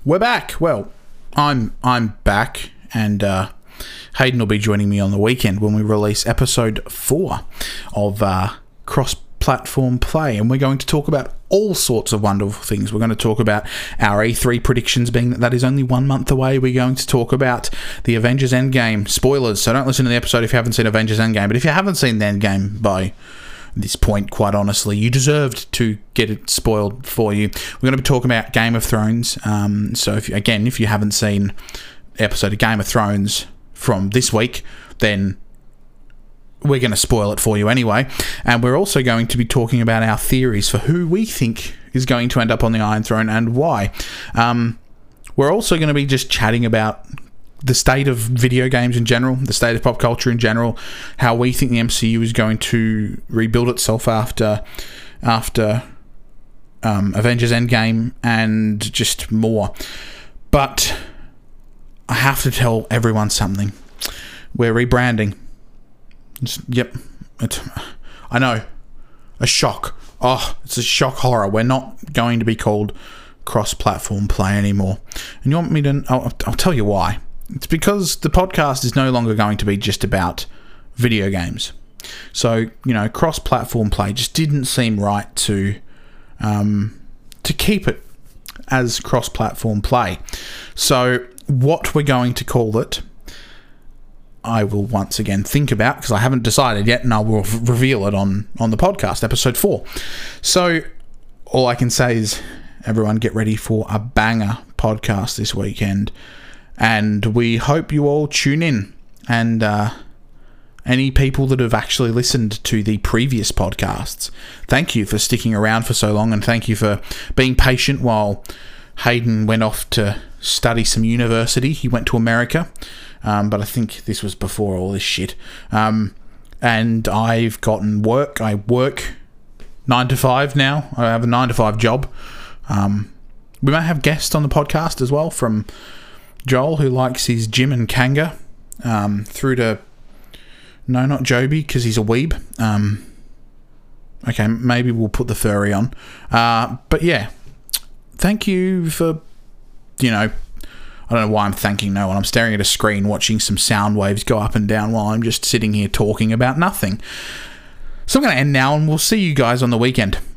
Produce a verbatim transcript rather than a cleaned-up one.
we're back. Well, I'm I'm back, and uh, Hayden will be joining me on the weekend when we release episode four of uh, cross-platform play, and we're going to talk about all sorts of wonderful things. We're going to talk about our E three predictions, being that that is only one month away. We're going to talk about the Avengers Endgame spoilers, so don't listen to the episode if you haven't seen Avengers Endgame, but if you haven't seen the Endgame by this point, quite honestly, you deserved to get it spoiled for you. We're going to be talking about Game of Thrones. Um, so, if you, again, if you haven't seen the episode of Game of Thrones from this week, then we're going to spoil it for you anyway. And we're also going to be talking about our theories for who we think is going to end up on the Iron Throne and why. Um, we're also going to be just chatting about the state of video games in general, the state of pop culture in general, how we think the M C U is going to rebuild itself after after um, Avengers Endgame, and just more. But I have to tell everyone something. We're rebranding. It's, yep. It's, I know. A shock. Oh, it's a shock horror. We're not going to be called cross-platform play anymore. And you want me to... I'll, I'll tell you why. It's because the podcast is no longer going to be just about video games. So, you know, cross-platform play just didn't seem right to um, to keep it as cross-platform play. So, what we're going to call it, I will once again think about, because I haven't decided yet, and I will reveal it on, on the podcast, episode four. So, all I can say is, everyone get ready for a banger podcast this weekend. And we hope you all tune in. And uh, any people that have actually listened to the previous podcasts, thank you for sticking around for so long, and thank you for being patient while Hayden went off to study some university. He went to America, um, but I think this was before all this shit. Um, and I've gotten work. I work nine to five now. I have a nine to five job. Um, we might have guests on the podcast as well, from Joel, who likes his Jim and Kanga, um, through to, no, not Joby, because he's a weeb. Um, okay, maybe we'll put the furry on. Uh, but yeah, thank you for, you know, I don't know why I'm thanking no one. I'm staring at a screen watching some sound waves go up and down while I'm just sitting here talking about nothing. So I'm going to end now, and we'll see you guys on the weekend.